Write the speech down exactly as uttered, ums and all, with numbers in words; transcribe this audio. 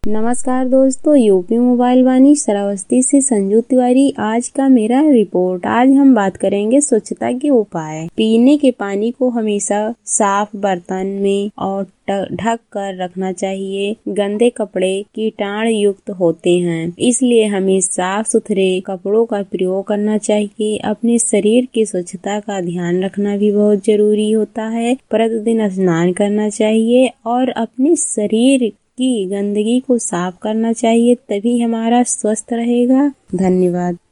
नमस्कार दोस्तों, UP mobile वाणी श्रावस्ती से संजू तिवारी। आज का मेरा रिपोर्ट। आज हम बात करेंगे स्वच्छता के उपाय। पीने के पानी को हमेशा साफ बर्तन में और ढक कर रखना चाहिए। गंदे कपड़े कीटाणु युक्त होते हैं, इसलिए हमें साफ सुथरे कपड़ों का प्रयोग करना चाहिए। अपने शरीर की स्वच्छता का ध्यान रखना भी बहुत जरूरी होता है। प्रतिदिन स्नान करना चाहिए और अपने शरीर की गंदगी को साफ करना चाहिए, तभी हमारा स्वस्थ रहेगा। धन्यवाद।